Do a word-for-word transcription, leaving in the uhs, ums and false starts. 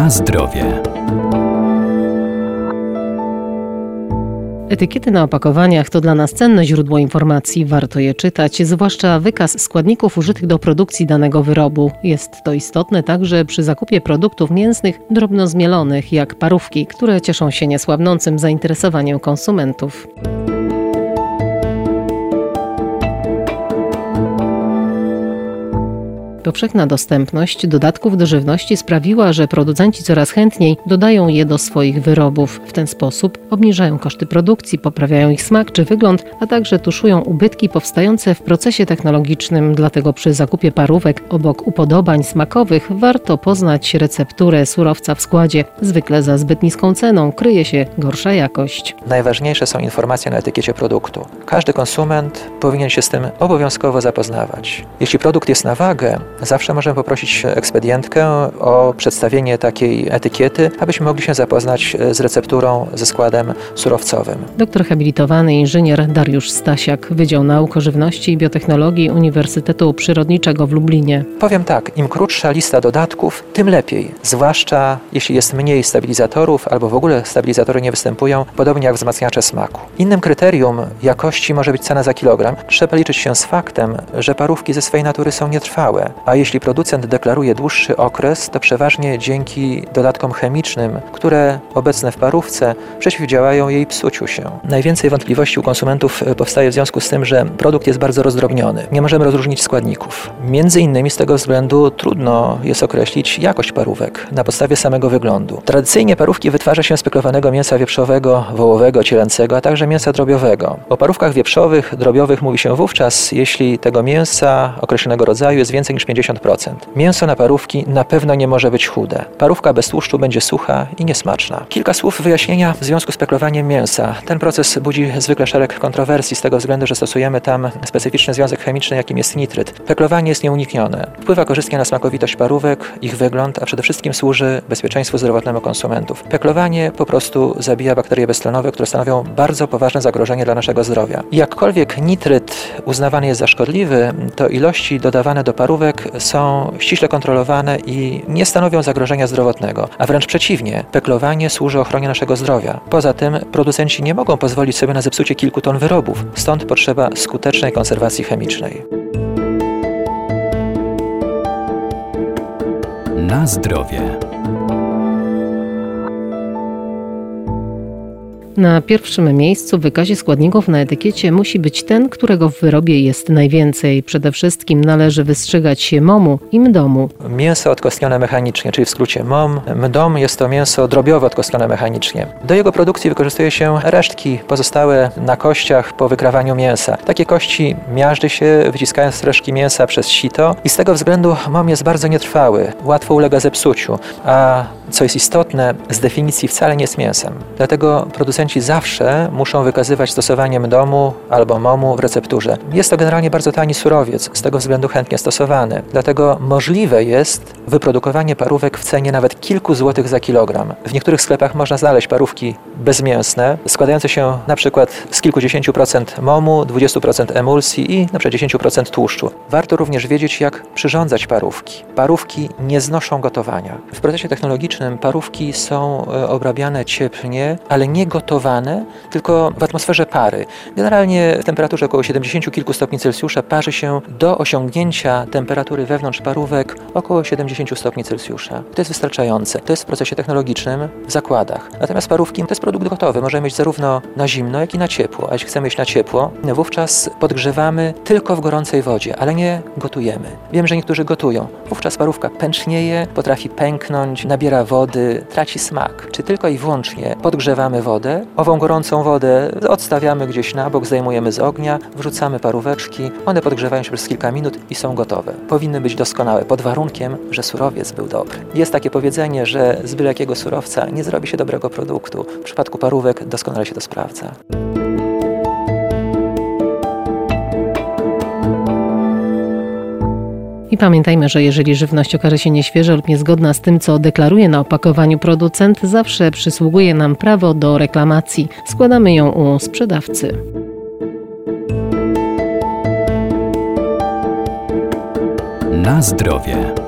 Na zdrowie. Etykiety na opakowaniach to dla nas cenne źródło informacji, warto je czytać, zwłaszcza wykaz składników użytych do produkcji danego wyrobu. Jest to istotne także przy zakupie produktów mięsnych drobno zmielonych, jak parówki, które cieszą się niesłabnącym zainteresowaniem konsumentów. Powszechna dostępność dodatków do żywności sprawiła, że producenci coraz chętniej dodają je do swoich wyrobów. W ten sposób obniżają koszty produkcji, poprawiają ich smak czy wygląd, a także tuszują ubytki powstające w procesie technologicznym. Dlatego przy zakupie parówek obok upodobań smakowych warto poznać recepturę surowca w składzie. Zwykle za zbyt niską ceną kryje się gorsza jakość. Najważniejsze są informacje na etykiecie produktu. Każdy konsument powinien się z tym obowiązkowo zapoznawać. Jeśli produkt jest na wagę, zawsze możemy poprosić ekspedientkę o przedstawienie takiej etykiety, abyśmy mogli się zapoznać z recepturą, ze składem surowcowym. Doktor habilitowany inżynier Dariusz Stasiak, Wydział Nauk o Żywności i Biotechnologii Uniwersytetu Przyrodniczego w Lublinie. Powiem tak, im krótsza lista dodatków, tym lepiej, zwłaszcza jeśli jest mniej stabilizatorów albo w ogóle stabilizatory nie występują, podobnie jak wzmacniacze smaku. Innym kryterium jakości może być cena za kilogram. Trzeba liczyć się z faktem, że parówki ze swej natury są nietrwałe. A jeśli producent deklaruje dłuższy okres, to przeważnie dzięki dodatkom chemicznym, które obecne w parówce przeciwdziałają jej psuciu się. Najwięcej wątpliwości u konsumentów powstaje w związku z tym, że produkt jest bardzo rozdrobniony. Nie możemy rozróżnić składników. Między innymi z tego względu trudno jest określić jakość parówek na podstawie samego wyglądu. Tradycyjnie parówki wytwarza się z peklowanego mięsa wieprzowego, wołowego, cielęcego, a także mięsa drobiowego. O parówkach wieprzowych, drobiowych mówi się wówczas, jeśli tego mięsa określonego rodzaju jest więcej niż pięćdziesiąt procent. Mięso na parówki na pewno nie może być chude. Parówka bez tłuszczu będzie sucha i niesmaczna. Kilka słów wyjaśnienia w związku z peklowaniem mięsa. Ten proces budzi zwykle szereg kontrowersji z tego względu, że stosujemy tam specyficzny związek chemiczny, jakim jest nitryt. Peklowanie jest nieuniknione. Wpływa korzystnie na smakowitość parówek, ich wygląd, a przede wszystkim służy bezpieczeństwu zdrowotnemu konsumentów. Peklowanie po prostu zabija bakterie beztlenowe, które stanowią bardzo poważne zagrożenie dla naszego zdrowia. Jakkolwiek nitryt uznawany jest za szkodliwy, to ilości dodawane do parówek są ściśle kontrolowane i nie stanowią zagrożenia zdrowotnego, a wręcz przeciwnie, peklowanie służy ochronie naszego zdrowia. Poza tym producenci nie mogą pozwolić sobie na zepsucie kilku ton wyrobów, stąd potrzeba skutecznej konserwacji chemicznej. Na zdrowie. Na pierwszym miejscu w wykazie składników na etykiecie musi być ten, którego w wyrobie jest najwięcej. Przede wszystkim należy wystrzegać się momu i mdomu. Mięso odkostnione mechanicznie, czyli w skrócie M O M. Mdom jest to mięso drobiowe odkostnione mechanicznie. Do jego produkcji wykorzystuje się resztki pozostałe na kościach po wykrawaniu mięsa. Takie kości miażdży się, wyciskając resztki mięsa przez sito i z tego względu M O M jest bardzo nietrwały, łatwo ulega zepsuciu, a co jest istotne, z definicji wcale nie jest mięsem. Dlatego producenci zawsze muszą wykazywać stosowanie mdomu albo momu w recepturze. Jest to generalnie bardzo tani surowiec, z tego względu chętnie stosowany. Dlatego możliwe jest wyprodukowanie parówek w cenie nawet kilku złotych za kilogram. W niektórych sklepach można znaleźć parówki bezmięsne, składające się na przykład z kilkudziesięciu procent momu, dwudziestu procent emulsji i na przykład dziesięciu procent tłuszczu. Warto również wiedzieć, jak przyrządzać parówki. Parówki nie znoszą gotowania. W procesie technologicznym parówki są obrabiane cieplnie, ale nie gotowane, tylko w atmosferze pary. Generalnie w temperaturze około siedemdziesięciu kilku stopni Celsjusza parzy się do osiągnięcia temperatury wewnątrz parówek około siedemdziesięciu stopni Celsjusza. To jest wystarczające. To jest w procesie technologicznym w zakładach. Natomiast parówki to jest produkt gotowy. Możemy mieć zarówno na zimno, jak i na ciepło. A jeśli chcemy mieć na ciepło, wówczas podgrzewamy tylko w gorącej wodzie, ale nie gotujemy. Wiem, że niektórzy gotują. Wówczas parówka pęcznieje, potrafi pęknąć, nabiera wody, traci smak. Czy tylko i wyłącznie podgrzewamy wodę, ową gorącą wodę odstawiamy gdzieś na bok, zdejmujemy z ognia, wrzucamy paróweczki, one podgrzewają się przez kilka minut i są gotowe. Powinny być doskonałe, pod warunkiem, że surowiec był dobry. Jest takie powiedzenie, że z byle jakiego surowca nie zrobi się dobrego produktu. W przypadku parówek doskonale się to sprawdza. I pamiętajmy, że jeżeli żywność okaże się nieświeża lub niezgodna z tym, co deklaruje na opakowaniu producent, zawsze przysługuje nam prawo do reklamacji. Składamy ją u sprzedawcy. Na zdrowie.